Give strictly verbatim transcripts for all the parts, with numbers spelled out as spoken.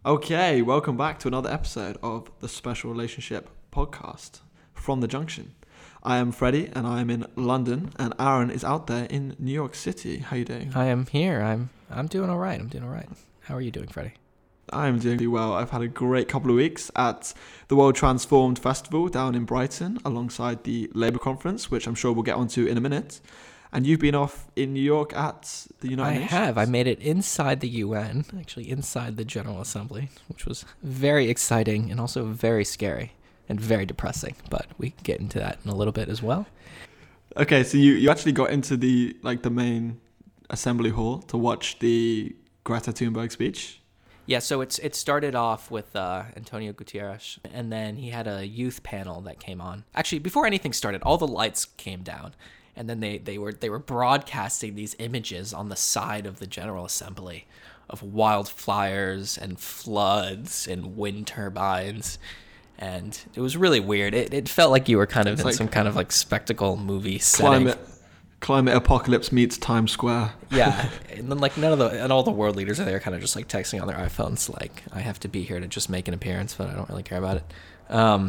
Okay, welcome back to another episode of the Special Relationship Podcast from The Junction. I am Freddie and I am in London, and Aaron is out there in New York City. How are you doing? I am here. I'm I'm doing all right. I'm doing all right. How are you doing, Freddie? I'm doing really well. I've had a great couple of weeks at the World Transformed Festival down in Brighton alongside the Labour Conference, which I'm sure we'll get onto in a minute. And you've been off in New York at the United I Nations. I have. I made it inside the U N, actually inside the General Assembly, which was very exciting and also very scary and very depressing. But we can get into that in a little bit as well. Okay, so you, you actually got into the like the main assembly hall to watch the Greta Thunberg speech. Yeah, so it's it started off with uh, Antonio Guterres, and then he had a youth panel that came on. Actually, before anything started, all the lights came down. And then they, they were they were broadcasting these images on the side of the General Assembly of wildfires and floods and wind turbines. And it was really weird. It it felt like you were kind of it's in like some kind of like spectacle movie climate, setting. Climate apocalypse meets Times Square. Yeah. And then like none of the and all the world leaders are there kind of just like texting on their iPhones like, I have to be here to just make an appearance, but I don't really care about it. Um,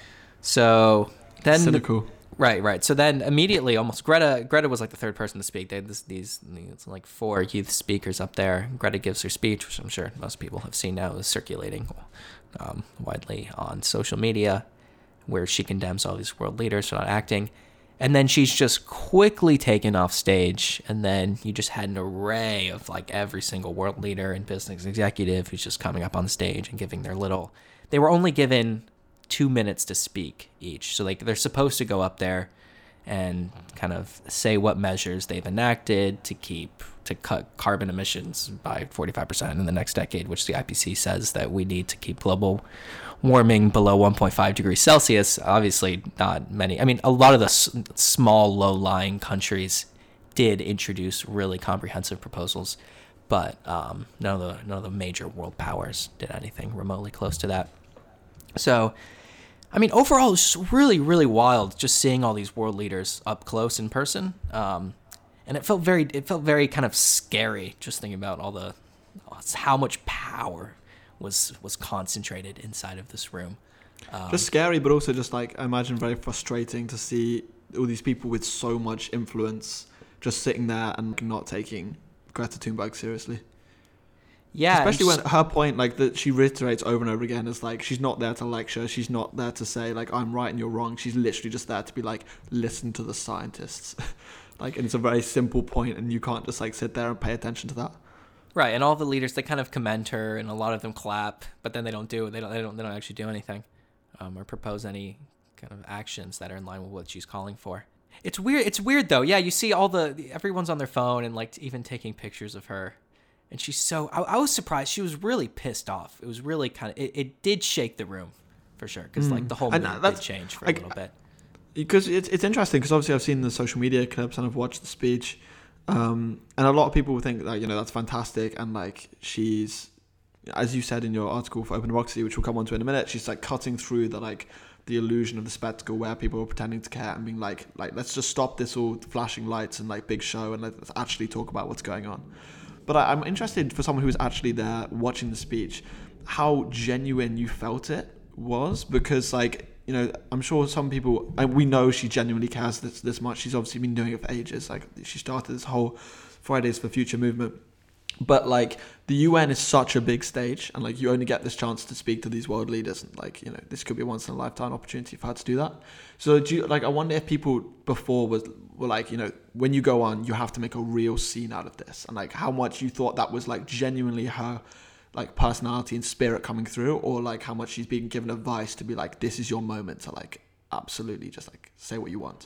so then Cynical. Right, right. So then immediately, almost Greta. Greta was like the third person to speak. They had this, these, these like four youth speakers up there. Greta gives her speech, which I'm sure most people have seen now, is circulating um, widely on social media, where she condemns all these world leaders for not acting, and then she's just quickly taken off stage. And then you just had an array of like every single world leader and business executive who's just coming up on stage and giving their little. They were only given two minutes to speak each. So like they're supposed to go up there and kind of say what measures they've enacted to keep to cut carbon emissions by forty-five percent in the next decade, which the I P C C says that we need to keep global warming below one point five degrees Celsius. Obviously not many. I mean, a lot of the s- small, low-lying countries did introduce really comprehensive proposals, but um, none of the none of the major world powers did anything remotely close to that. So I mean, overall, it's just really, really wild just seeing all these world leaders up close in person, um, and it felt very, it felt very kind of scary just thinking about all the, how much power was was concentrated inside of this room. Um, just scary, but also just like I imagine very frustrating to see all these people with so much influence just sitting there and not taking Greta Thunberg seriously. Yeah, especially just, when her point, like that, she reiterates over and over again, is like she's not there to lecture. She's not there to say like I'm right and you're wrong. She's literally just there to be like, listen to the scientists. Like, and it's a very simple point, and you can't just like sit there and pay attention to that. Right, and all the leaders, they kind of commend her, and a lot of them clap, but then they don't do it. They don't. They don't. They don't actually do anything, um, or propose any kind of actions that are in line with what she's calling for. It's weird. It's weird though. Yeah, you see all the everyone's on their phone and like even taking pictures of her. And she's so, I, I was surprised. She was really pissed off. It was really kind of, it, it did shake the room for sure. Because mm. like the whole mood did change for a I, little bit. Because it's it's interesting because obviously I've seen the social media clips and I've watched the speech. Um, and a lot of people think that, you know, that's fantastic. And like she's, as you said in your article for Open Democracy, which we'll come on to in a minute, she's like cutting through the like the illusion of the spectacle where people are pretending to care and being like, like let's just stop this all flashing lights and like big show and let's actually talk about what's going on. But I, I'm interested for someone who was actually there watching the speech, how genuine you felt it was, because like, you know, I'm sure some people, and we know she genuinely cares this, this much. She's obviously been doing it for ages. Like she started this whole Fridays for Future movement. But like the U N is such a big stage, and like you only get this chance to speak to these world leaders, and like, you know, this could be a once in a lifetime opportunity for her to do that. So do you, like, I wonder if people before was were like, you know, when you go on, you have to make a real scene out of this, and like how much you thought that was like genuinely her like personality and spirit coming through, or like how much she's being given advice to be like, this is your moment to like absolutely just like say what you want.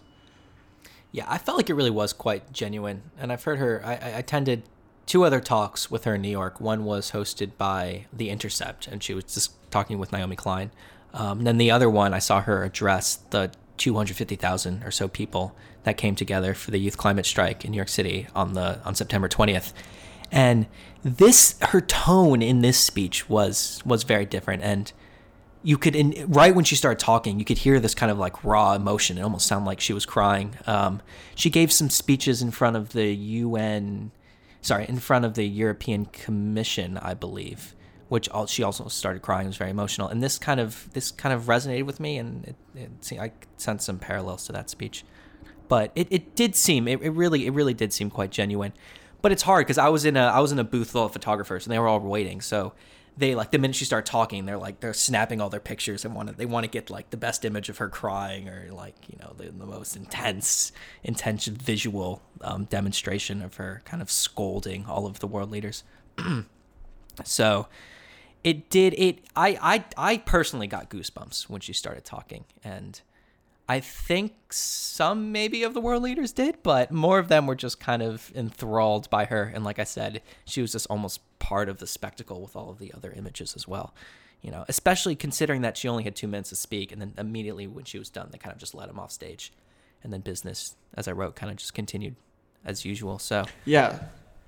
Yeah, I felt like it really was quite genuine, and I've heard her. I, I attended two other talks with her in New York. One was hosted by The Intercept, and she was just talking with Naomi Klein. Um, and then the other one, I saw her address the two hundred fifty thousand or so people that came together for the youth climate strike in New York City on the on September twentieth. And this, her tone in this speech was was very different. And you could, in, right when she started talking, you could hear this kind of like raw emotion. It almost sounded like she was crying. Um, she gave some speeches in front of the U N, sorry, in front of the European Commission, I believe, which all, she also started crying. It was very emotional, and this kind of this kind of resonated with me, and it, it I sensed some parallels to that speech. But it, it did seem it, it really it really did seem quite genuine. But it's hard because I was in a I was in a booth full of photographers, and they were all waiting. So they like the minute she started talking, they're like they're snapping all their pictures and want to they want to get like the best image of her crying, or like, you know, the, the most intense intense visual um, demonstration of her kind of scolding all of the world leaders. So it did it. I, I I personally got goosebumps when she started talking, and I think some maybe of the world leaders did, but more of them were just kind of enthralled by her. And like I said, she was just almost part of the spectacle with all of the other images as well. You know, especially considering that she only had two minutes to speak, and then immediately when she was done, they kind of just let him off stage, and then business, as I wrote, kind of just continued as usual. So yeah.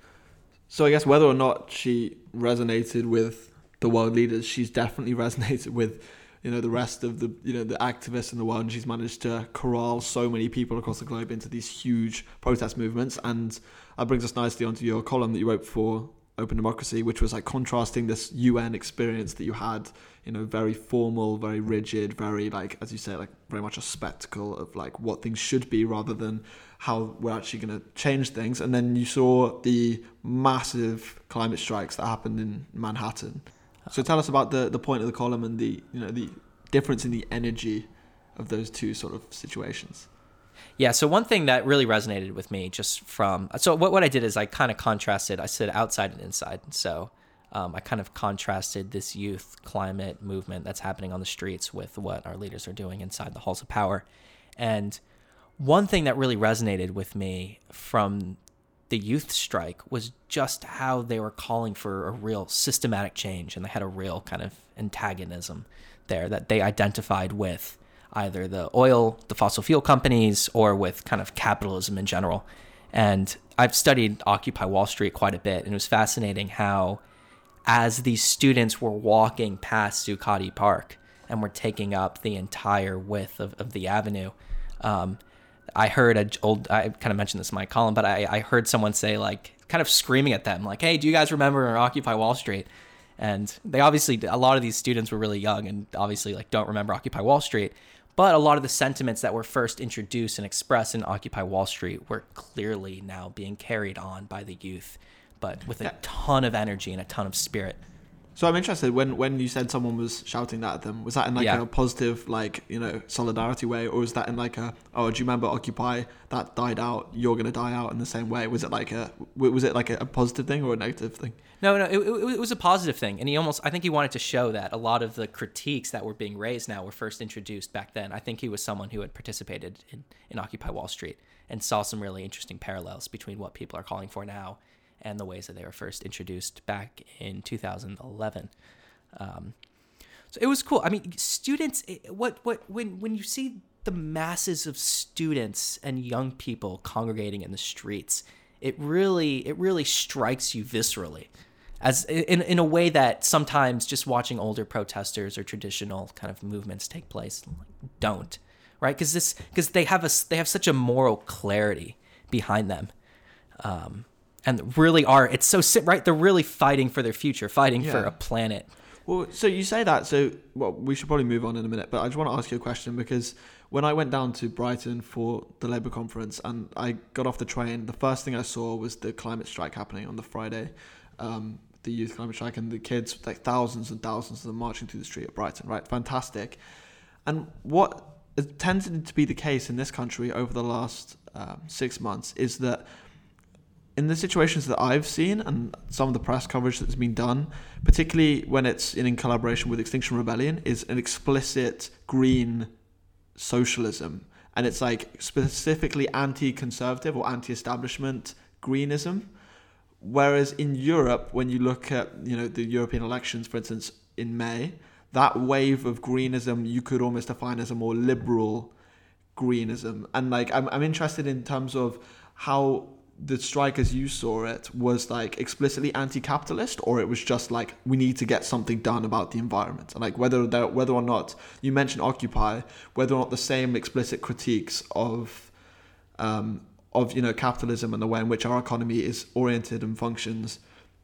So I guess whether or not she resonated with the world leaders, she's definitely resonated with, you know, the rest of the, you know, the activists in the world, and she's managed to corral so many people across the globe into these huge protest movements. And that brings us nicely onto your column that you wrote for Open Democracy, which was like contrasting this U N experience that you had, you know, very formal, very rigid, very like, as you say, like very much a spectacle of like what things should be rather than how we're actually going to change things. And then you saw the massive climate strikes that happened in Manhattan. So tell us about the, the point of the column and the, you know, the difference in the energy of those two sort of situations. Yeah, so one thing that really resonated with me just from... So what, what I did is I kind of contrasted, I said outside and inside. So um, I kind of contrasted this youth climate movement that's happening on the streets with what our leaders are doing inside the halls of power. And one thing that really resonated with me from the youth strike was just how they were calling for a real systematic change, and they had a real kind of antagonism there that they identified with either the oil, the fossil fuel companies, or with kind of capitalism in general. And I've studied Occupy Wall Street quite a bit, and it was fascinating how as these students were walking past Zuccotti Park and were taking up the entire width of, of the avenue, um, I heard a old, I kind of mentioned this in my column, but I, I heard someone say, like, kind of screaming at them, like, hey, do you guys remember Occupy Wall Street? And they obviously, a lot of these students were really young and obviously like don't remember Occupy Wall Street. But a lot of the sentiments that were first introduced and expressed in Occupy Wall Street were clearly now being carried on by the youth, but with a yeah. ton of energy and a ton of spirit. So I'm interested, when, when you said someone was shouting that at them, was that in like yeah. a positive, like, you know, solidarity way, or was that in like a, oh, do you remember Occupy? That died out, you're going to die out in the same way? Was it like a, was it like a positive thing or a negative thing? No, no, it, it, it was a positive thing. And he almost, I think he wanted to show that a lot of the critiques that were being raised now were first introduced back then. I think he was someone who had participated in, in Occupy Wall Street and saw some really interesting parallels between what people are calling for now and the ways that they were first introduced back in two thousand eleven. Um, so it was cool. I mean, students, what, what, when, when you see the masses of students and young people congregating in the streets, it really, it really strikes you viscerally, as in, in a way that sometimes just watching older protesters or traditional kind of movements take place don't, right? Because this, because they have a, they have such a moral clarity behind them. Um, And really are, it's so, right? They're really fighting for their future, fighting yeah. for a planet. Well, so you say that, so, well, we should probably move on in a minute, but I just want to ask you a question, because when I went down to Brighton for the Labour conference and I got off the train, the first thing I saw was the climate strike happening on the Friday, um, the youth climate strike, and the kids, like thousands and thousands of them marching through the street of Brighton, right? Fantastic. And what tended to be the case in this country over the last um, six months is that in the situations that I've seen and some of the press coverage that's been done, particularly when it's in, in collaboration with Extinction Rebellion, is an explicit green socialism. And it's like specifically anti-conservative or anti-establishment greenism. Whereas in Europe, when you look at, you know, the European elections, for instance, in May, that wave of greenism you could almost define as a more liberal greenism. And like, I'm, I'm interested in terms of how the strike as you saw it was like explicitly anti-capitalist, or it was just like, we need to get something done about the environment. And like whether there, whether or not, you mentioned Occupy, whether or not the same explicit critiques of um of, you know, capitalism and the way in which our economy is oriented and functions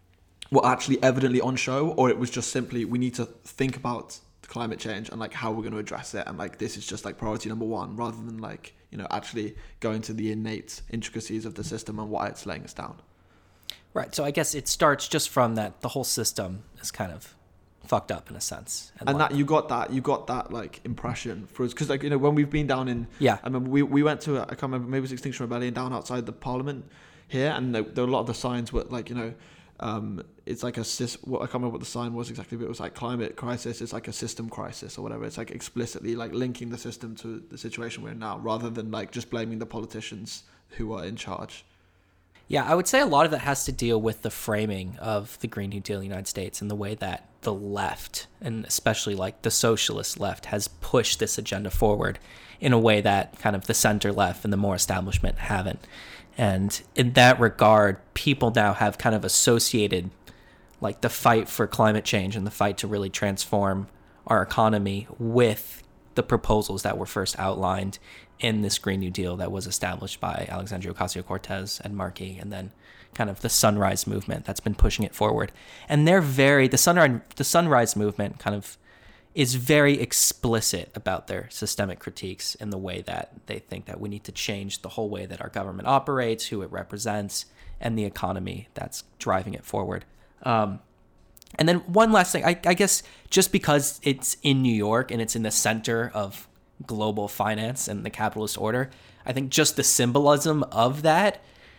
were actually evidently on show, or it was just simply we need to think about climate change and like how we're going to address it, and like this is just like priority number one, rather than like, you know, actually going to the innate intricacies of the system and why it's laying us down. Right. So I guess it starts just from that the whole system is kind of fucked up in a sense, and, and like, that you got that you got that like impression for us, because like, you know, when we've been down in yeah I remember we, we went to a, I can't remember, maybe it was Extinction Rebellion down outside the Parliament here, and there, there were a lot of the signs were like, you know, um it's like a sys- what I can't remember what the sign was exactly, but it was like climate crisis, it's like a system crisis or whatever. It's like explicitly like linking the system to the situation we're in now, rather than like just blaming the politicians who are in charge. Yeah, I would say a lot of that has to deal with the framing of the Green New Deal in the United States and the way that the left, and especially like the socialist left, has pushed this agenda forward in a way that kind of the center left and the more establishment haven't. And in that regard, people now have kind of associated like the fight for climate change and the fight to really transform our economy with the proposals that were first outlined in this Green New Deal that was established by Alexandria Ocasio-Cortez and Markey, and then kind of the Sunrise Movement that's been pushing it forward. And they're very, the Sunrise, the Sunrise Movement kind of is very explicit about their systemic critiques in the way that they think that we need to change the whole way that our government operates, who it represents, and the economy that's driving it forward. Um, and then one last thing, I, I guess just because it's in New York and it's in the center of global finance and the capitalist order, I think just the symbolism of that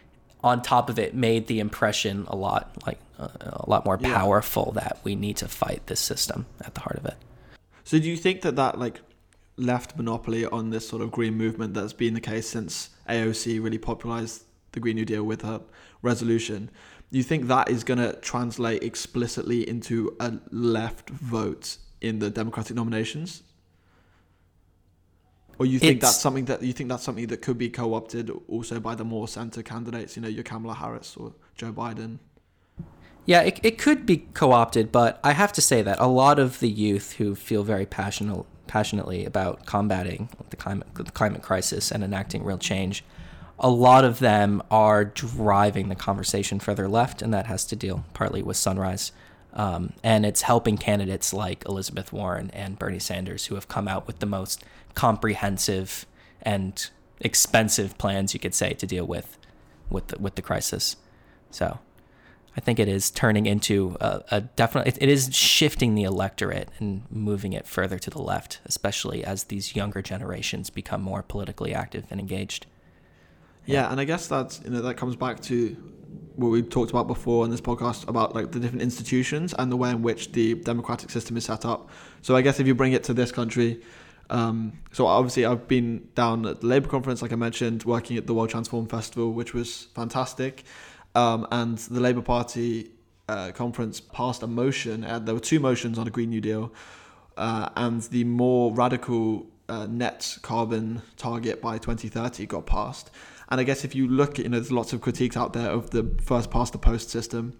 on top of it made the impression a lot like uh, a lot more yeah. powerful that we need to fight this system at the heart of it. So do you think that that like left monopoly on this sort of green movement that's been the case since A O C really popularized the Green New Deal with her resolution, do you think that is going to translate explicitly into a left vote in the Democratic nominations? Or you think It's, that's something that you think that's something that could be co-opted also by the more center candidates, you know, your Kamala Harris or Joe Biden? Yeah, it it could be co-opted, but I have to say that a lot of the youth who feel very passionate, passionately about combating the climate, the climate crisis and enacting real change, a lot of them are driving the conversation further left, and that has to deal partly with Sunrise. Um, and it's helping candidates like Elizabeth Warren and Bernie Sanders, who have come out with the most comprehensive and expensive plans, you could say, to deal with with the, with the crisis. So I think it is turning into a, a definitely, it, it is shifting the electorate and moving it further to the left, especially as these younger generations become more politically active and engaged. Yeah, and I guess that's, you know, that comes back to what we talked about before in this podcast about like the different institutions and the way in which the democratic system is set up. So I guess if you bring it to this country, um, so obviously I've been down at the Labour conference, like I mentioned, working at the World Transform Festival, which was fantastic. Um, and the Labour Party uh, conference passed a motion. Uh, there were two motions on a Green New Deal, uh, and the more radical uh, net carbon target by twenty thirty got passed. And I guess if you look at, you know, there's lots of critiques out there of the first past the post system.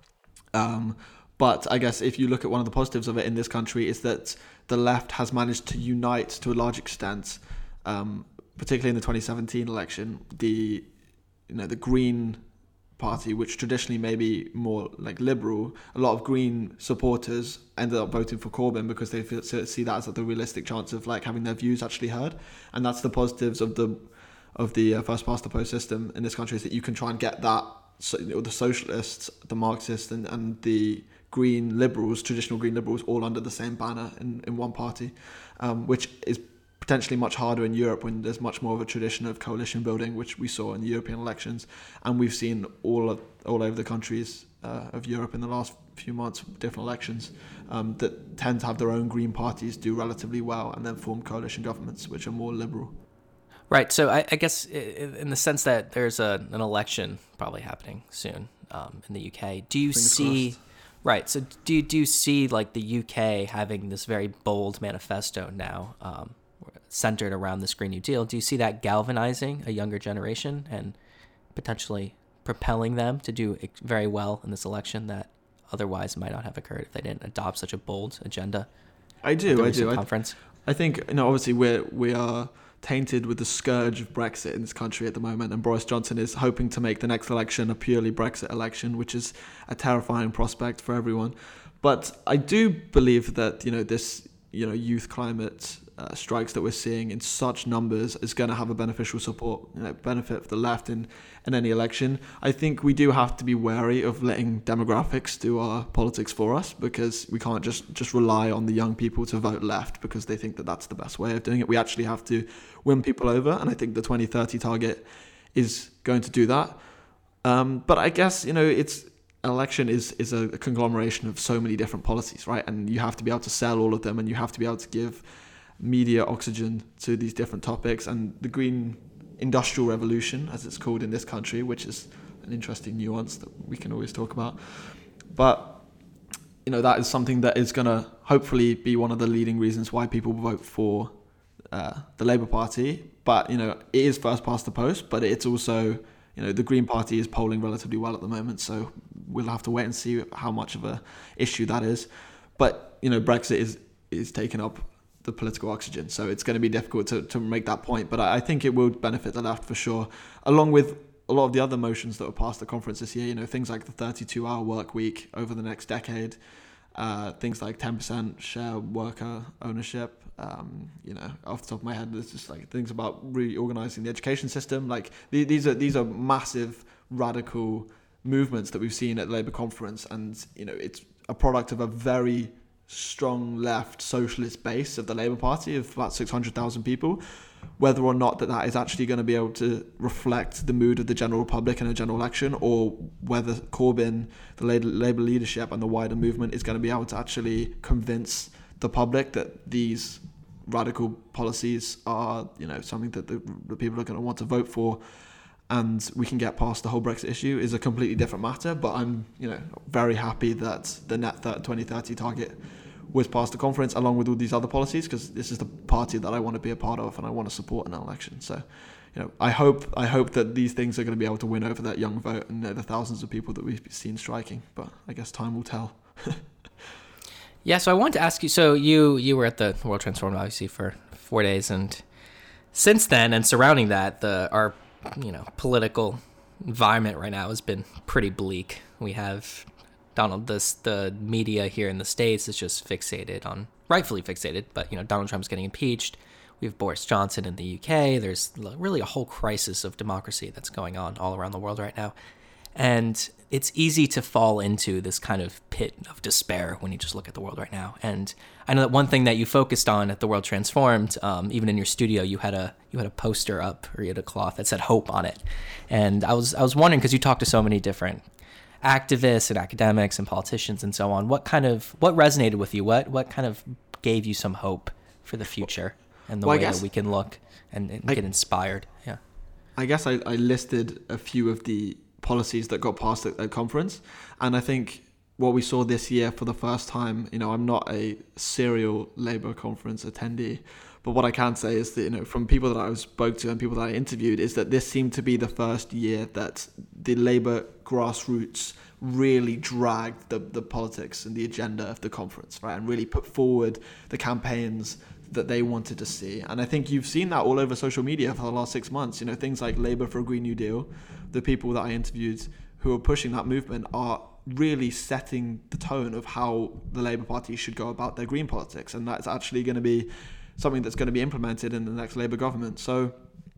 Um, but I guess if you look at one of the positives of it in this country is that the left has managed to unite to a large extent, um, particularly in the twenty seventeen election. The, you know, the Green Party, which traditionally may be more like liberal, a lot of Green supporters ended up voting for Corbyn because they feel, see that as the realistic chance of like having their views actually heard. And that's the positives of the of the uh, first past the post system in this country, is that you can try and get that, so, you know, the socialists, the Marxists, and, and the Green liberals, traditional Green liberals, all under the same banner in, in one party, um, which is potentially much harder in Europe when there's much more of a tradition of coalition building, which we saw in the European elections, and we've seen all of, all over the countries uh, of Europe in the last few months, different elections um, that tend to have their own Green parties do relatively well and then form coalition governments which are more liberal. Right. So I, I guess in the sense that there's a, an election probably happening soon um, in the U K, do you Fingers see... crossed. Right. So do you, do you see like the U K having this very bold manifesto now um, centered around this Green New Deal? Do you see that galvanizing a younger generation and potentially propelling them to do very well in this election that otherwise might not have occurred if they didn't adopt such a bold agenda? I do, I do. Conference? I think, you know, obviously we're we are tainted with the scourge of Brexit in this country at the moment, and Boris Johnson is hoping to make the next election a purely Brexit election, which is a terrifying prospect for everyone. But I do believe that, you know, this, you know, youth climate uh, strikes that we're seeing in such numbers is going to have a beneficial support, you know, benefit for the left in, in any election. I think we do have to be wary of letting demographics do our politics for us, because we can't just, just rely on the young people to vote left because they think that that's the best way of doing it. We actually have to win people over, and I think the twenty thirty target is going to do that. Um, but I guess, you know, it's election is is a, a conglomeration of so many different policies, right? And you have to be able to sell all of them, and you have to be able to give media oxygen to these different topics. And the green industrial revolution, as it's called in this country, which is an interesting nuance that we can always talk about. But, you know, that is something that is going to hopefully be one of the leading reasons why people vote for uh, the Labour Party. But, you know, it is first past the post, but it's also, you know, the Green Party is polling relatively well at the moment, so we'll have to wait and see how much of a issue that is. But, you know, Brexit is is taking up the political oxygen, so it's going to be difficult to, to make that point. But I, I think it will benefit the left for sure, along with a lot of the other motions that were passed at the conference this year. You know, things like the thirty-two hour work week over the next decade, uh, things like ten percent share worker ownership. Um, you know, off the top of my head, there's just like things about reorganizing the education system. Like the, these are these are massive radical movements that we've seen at the Labour conference, and you know, it's a product of a very strong left socialist base of the Labour Party of about six hundred thousand people. Whether or not that that is actually going to be able to reflect the mood of the general public in a general election, or whether Corbyn, the Labour leadership and the wider movement is going to be able to actually convince the public that these radical policies are, you know, something that the, the people are going to want to vote for, and we can get past the whole Brexit issue, is a completely different matter. But I'm, you know, very happy that the net twenty thirty target was passed the conference, along with all these other policies, because this is the party that I want to be a part of and I want to support in an election. So, you know, I hope I hope that these things are going to be able to win over that young vote and, you know, the thousands of people that we've seen striking. But I guess time will tell. Yeah, so I wanted to ask you, so you you were at the World Transform obviously for four days, and since then and surrounding that, the our, you know, political environment right now has been pretty bleak. We have Donald, this the media here in the States is just fixated on, rightfully fixated, but, you know, Donald Trump's getting impeached. We have Boris Johnson in the U K. There's really a whole crisis of democracy that's going on all around the world right now. And it's easy to fall into this kind of pit of despair when you just look at the world right now. And I know that one thing that you focused on at the World Transformed, um, even in your studio, you had a you had a poster up, or you had a cloth that said hope on it. And I was I was wondering, because you talked to so many different activists and academics and politicians and so on, what kind of what resonated with you? What what kind of gave you some hope for the future and the well, way guess, that we can look and, and I, get inspired? Yeah. I guess I, I listed a few of the policies that got passed at the conference, and I think what we saw this year for the first time, you know, I'm not a serial Labour conference attendee, but what I can say is that, you know, from people that I spoke to and people that I interviewed, is that this seemed to be the first year that the Labour grassroots really dragged the, the politics and the agenda of the conference, right, and really put forward the campaigns that they wanted to see. And I think you've seen that all over social media for the last six months. You know, things like Labour for a Green New Deal, the people that I interviewed who are pushing that movement are really setting the tone of how the Labour Party should go about their green politics. And that's actually going to be something that's going to be implemented in the next Labour government. So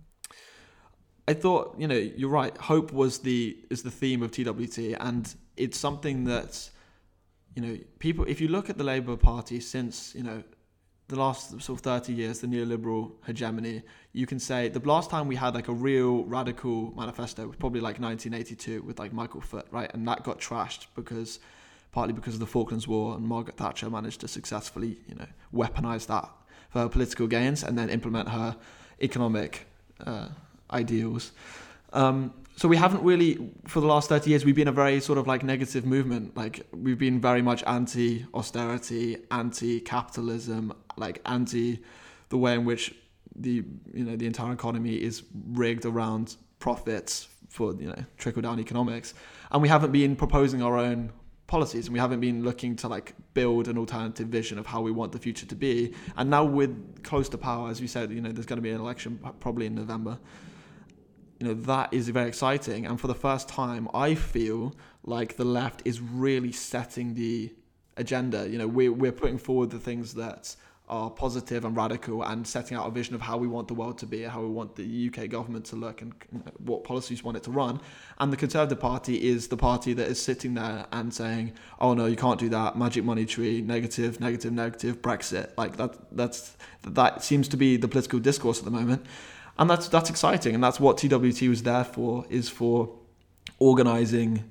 I thought, you know, you're right. Hope was the is the theme of T W T, and it's something that, you know, people, if you look at the Labour Party since, you know, the last sort of thirty years, the neoliberal hegemony, you can say the last time we had like a real radical manifesto was probably like nineteen eighty-two with like Michael Foot, right? And that got trashed because, partly because of the Falklands War, and Margaret Thatcher managed to successfully, you know, weaponize that for her political gains and then implement her economic uh, ideals. Um, so we haven't really, for the last thirty years, we've been a very sort of like negative movement. Like we've been very much anti-austerity, anti-capitalism, like anti the way in which the, you know, the entire economy is rigged around profits for, you know, trickle down economics. And we haven't been proposing our own policies, and we haven't been looking to like build an alternative vision of how we want the future to be. And now with close to power, as you said, you know, there's going to be an election probably in November. You know, that is very exciting. And for the first time, I feel like the left is really setting the agenda. You know, we're, we're putting forward the things that are positive and radical and setting out a vision of how we want the world to be and how we want the U K government to look and, you know, what policies we want it to run. And the Conservative Party is the party that is sitting there and saying, oh no, you can't do that, magic money tree, negative, negative, negative, Brexit. Like that that's that seems to be the political discourse at the moment. And that's that's exciting, and that's what T W T was there for, is for organising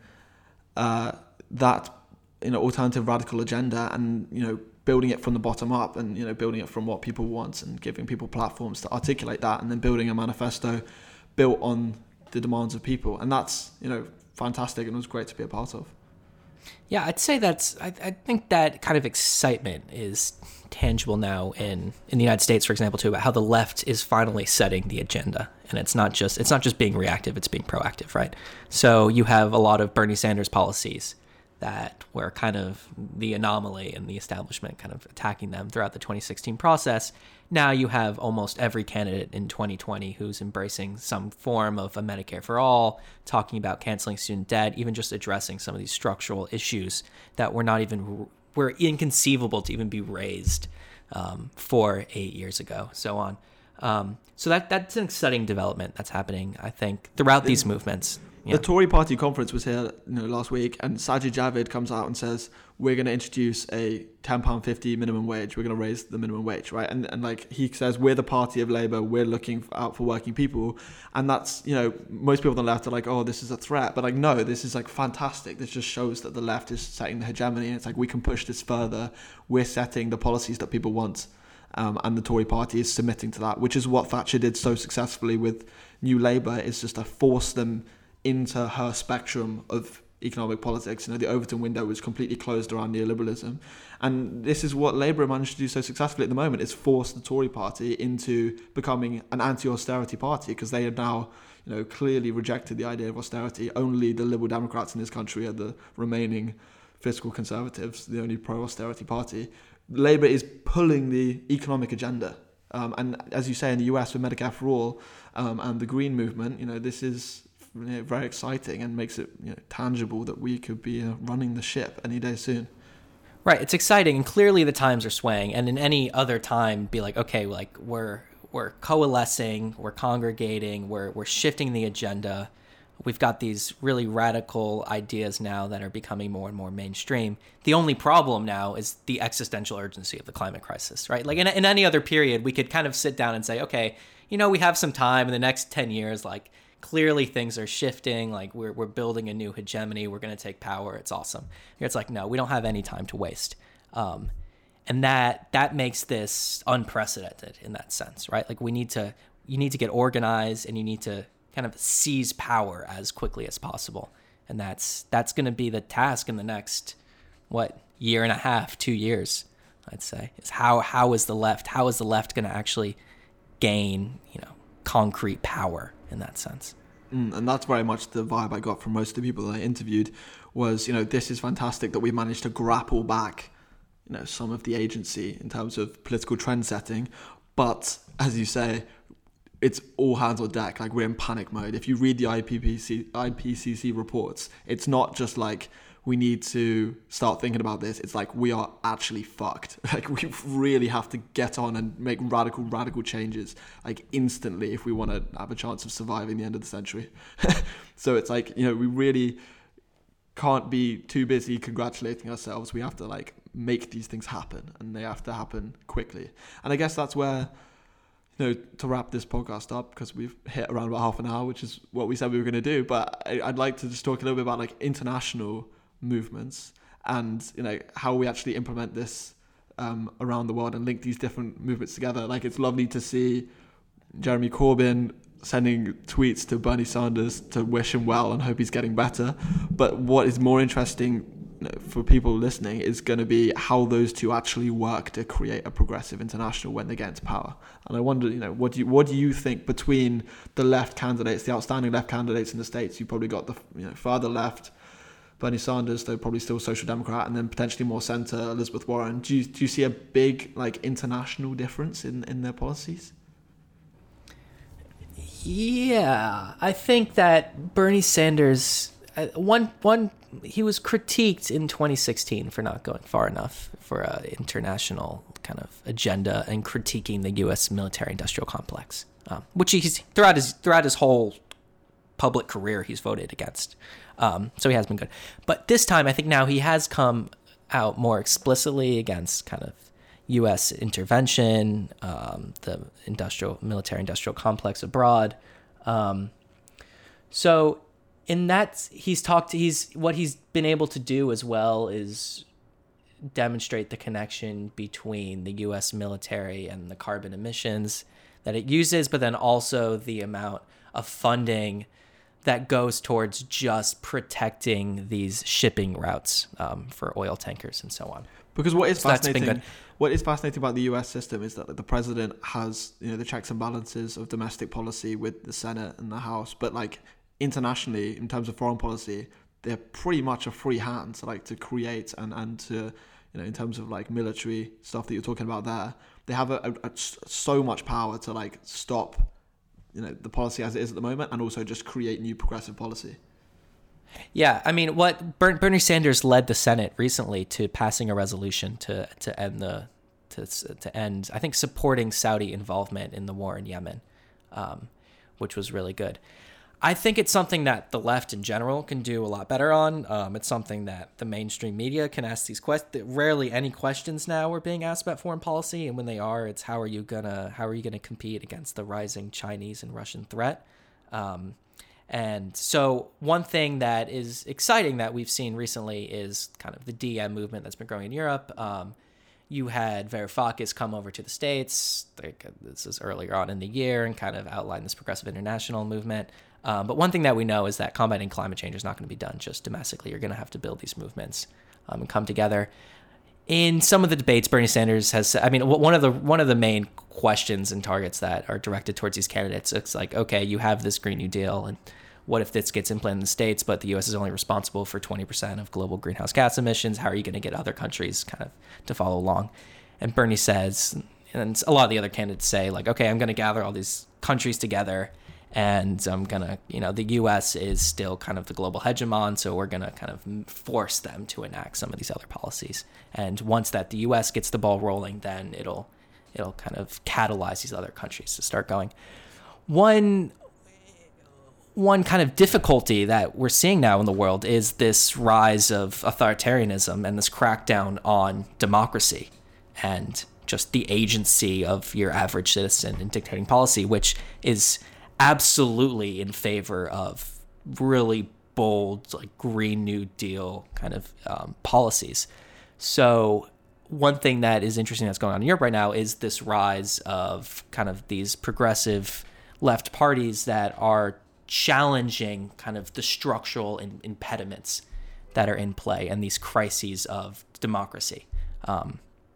uh, that, you know, alternative radical agenda, and, you know, building it from the bottom up, and, you know, building it from what people want and giving people platforms to articulate that, and then building a manifesto built on the demands of people. And that's, you know, fantastic, and it was great to be a part of. Yeah, I'd say that's, I, I think that kind of excitement is tangible now in, in the United States, for example, too, about how the left is finally setting the agenda. And it's not just, it's not just being reactive, it's being proactive, right? So you have a lot of Bernie Sanders policies that were kind of the anomaly in the establishment, kind of attacking them throughout the twenty sixteen process. Now you have almost every candidate in twenty twenty who's embracing some form of a Medicare for all, talking about canceling student debt, even just addressing some of these structural issues that were not even, were inconceivable to even be raised um, four, eight years ago, so on. Um, so that that's an exciting development that's happening, I think, throughout these movements. Yeah. The Tory party conference was here, you know, last week, and Sajid Javid comes out and says, we're going to introduce a ten pounds fifty minimum wage. We're going to raise the minimum wage, right? And and like he says, we're the party of Labour. We're looking out for working people. And that's, you know, most people on the left are like, oh, this is a threat. But like, no, this is like fantastic. This just shows that the left is setting the hegemony. And it's like, we can push this further. We're setting the policies that people want. Um, and the Tory party is submitting to that, which is what Thatcher did so successfully with New Labour, is just to force them into her spectrum of economic politics. You know, the Overton window was completely closed around neoliberalism, and this is what Labour managed to do so successfully at the moment, is force the Tory party into becoming an anti-austerity party, because they have now, you know, clearly rejected the idea of austerity. Only the Liberal Democrats in this country are the remaining fiscal conservatives, the only pro-austerity party. Labour is pulling the economic agenda. Um, and as you say, in the U S with Medicare for All um, and the Green Movement, you know, this is, you know, very exciting, and makes it, you know, tangible that we could be uh, running the ship any day soon. Right, it's exciting, and clearly the times are swaying. And in any other time, be like, okay, like we're we're coalescing, we're congregating, we're we're shifting the agenda. We've got these really radical ideas now that are becoming more and more mainstream. The only problem now is the existential urgency of the climate crisis, right? Like in, in any other period, we could kind of sit down and say, okay, you know, we have some time in the next ten years, like clearly things are shifting, like we're we're building a new hegemony, we're going to take power, it's awesome. Here it's like, no, we don't have any time to waste. Um, and that that makes this unprecedented in that sense, right? Like we need to, you need to get organized, and you need to kind of seize power as quickly as possible. And that's that's going to be the task in the next, what, year and a half, two years, I'd say, is how how is the left, how is the left going to actually gain, you know, concrete power in that sense. Mm, and that's very much the vibe I got from most of the people that I interviewed, was, you know, this is fantastic that we managed to grapple back, you know, some of the agency in terms of political trend setting. But as you say, it's all hands on deck. Like, we're in panic mode. If you read the I P P C, I P C C reports, it's not just like, we need to start thinking about this. It's like, we are actually fucked. Like, we really have to get on and make radical, radical changes, like, instantly, if we want to have a chance of surviving the end of the century. So it's like, you know, we really can't be too busy congratulating ourselves. We have to, like, make these things happen, and they have to happen quickly. And I guess that's where, you know, to wrap this podcast up, because we've hit around about half an hour, which is what we said we were going to do. But I, I'd like to just talk a little bit about, like, international movements, and, you know, how we actually implement this um, around the world and link these different movements together. Like, it's lovely to see Jeremy Corbyn sending tweets to Bernie Sanders to wish him well and hope he's getting better. But what is more interesting, you know, for people listening, is going to be how those two actually work to create a progressive international when they get into power. And I wonder, you know, what do you what do you think between the left candidates, the outstanding left candidates in the States? You probably got the, you know, farther left, Bernie Sanders, though probably still Social Democrat, and then potentially more centre, Elizabeth Warren. Do you, do you see a big like international difference in, in their policies? Yeah, I think that Bernie Sanders, uh, one one he was critiqued in twenty sixteen for not going far enough for an international kind of agenda and critiquing the U S military-industrial complex, um, which he's throughout his throughout his whole public career he's voted against. Um, so he has been good, but this time I think now he has come out more explicitly against kind of U S intervention, um, the industrial, military-industrial complex abroad. Um, so in that, he's talked, he's, what he's been able to do as well is demonstrate the connection between the U S military and the carbon emissions that it uses, but then also the amount of funding that goes towards just protecting these shipping routes um, for oil tankers and so on. Because what is so fascinating, what is fascinating about the U S system is that like, the president has, you know, the checks and balances of domestic policy with the Senate and the House, but like internationally, in terms of foreign policy, they're pretty much a free hand to like to create and and to, you know, in terms of like military stuff that you're talking about there, they have a, a, a so much power to like stop, you know, the policy as it is at the moment, and also just create new progressive policy. Yeah, I mean, what Bernie Sanders led the Senate recently to passing a resolution to to end the to to end, I think, supporting Saudi involvement in the war in Yemen, um, which was really good. I think it's something that the left in general can do a lot better on. Um, it's something that the mainstream media can ask these questions. Rarely any questions now are being asked about foreign policy, and when they are, it's how are you gonna how are you gonna compete against the rising Chinese and Russian threat. Um, And so one thing that is exciting that we've seen recently is kind of the D M movement that's been growing in Europe. Um, you had Varoufakis come over to the States. Like, this is earlier on in the year and kind of outline this progressive international movement. Um, but one thing that we know is that combating climate change is not going to be done just domestically. You're going to have to build these movements um, and come together. In some of the debates, Bernie Sanders has, I mean, one of the one of the main questions and targets that are directed towards these candidates, it's like, okay, you have this Green New Deal, and what if this gets implemented in the States, but the U S is only responsible for twenty percent of global greenhouse gas emissions? How are you going to get other countries kind of to follow along? And Bernie says, and a lot of the other candidates say, like, okay, I'm going to gather all these countries together, and I'm going to, you know, the U S is still kind of the global hegemon, so we're going to kind of force them to enact some of these other policies. And once that the U S gets the ball rolling, then it'll it'll kind of catalyze these other countries to start going. One One kind of difficulty that we're seeing now in the world is this rise of authoritarianism and this crackdown on democracy and just the agency of your average citizen in dictating policy, which is absolutely in favor of really bold, like Green New Deal kind of um, policies. So one thing that is interesting that's going on in Europe right now is this rise of kind of these progressive left parties that are challenging kind of the structural in, impediments that are in play and these crises of democracy. Um,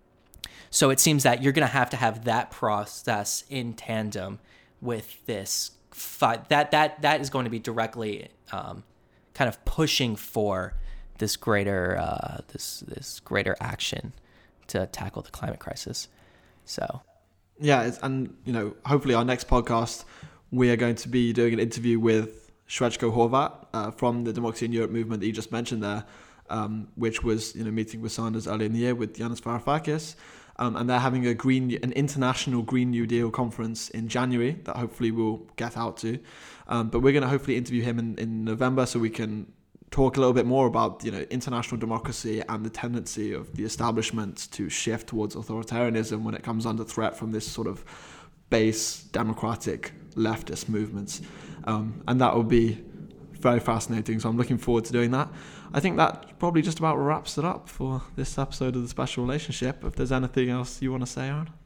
so it seems that you're going to have to have that process in tandem with this fight. That that that is going to be directly um, kind of pushing for this greater uh, this this greater action to tackle the climate crisis. So yeah, it's, and you know, hopefully our next podcast, we are going to be doing an interview with Srečko Horvat uh, from the Democracy in Europe movement that you just mentioned there, um, which was, you know, meeting with Sanders earlier in the year with Yanis Varoufakis. Um, and they're having a green, an international Green New Deal conference in January that hopefully we'll get out to. Um, but we're going to hopefully interview him in, in November so we can talk a little bit more about, you know, international democracy and the tendency of the establishment to shift towards authoritarianism when it comes under threat from this sort of base democratic leftist movements. Um, and that will be very fascinating. So I'm looking forward to doing that. I think that probably just about wraps it up for this episode of The Special Relationship. If there's anything else you want to say, Aaron?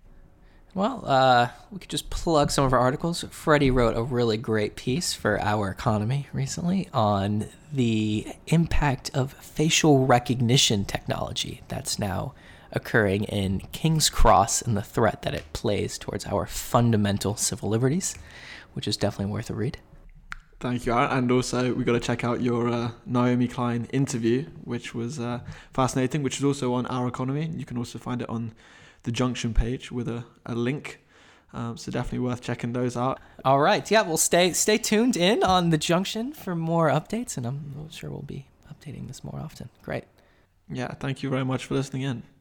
Well, uh, we could just plug some of our articles. Freddie wrote a really great piece for Our Economy recently on the impact of facial recognition technology that's now occurring in King's Cross and the threat that it plays towards our fundamental civil liberties, which is definitely worth a read. Thank you, Aaron. And also, we got to check out your uh, Naomi Klein interview, which was uh, fascinating, which is also on Our Economy. You can also find it on the Junction page with a, a link. Um, so definitely worth checking those out. All right. Yeah, well, stay stay tuned in on the Junction for more updates, and I'm sure we'll be updating this more often. Great. Yeah, thank you very much for listening in.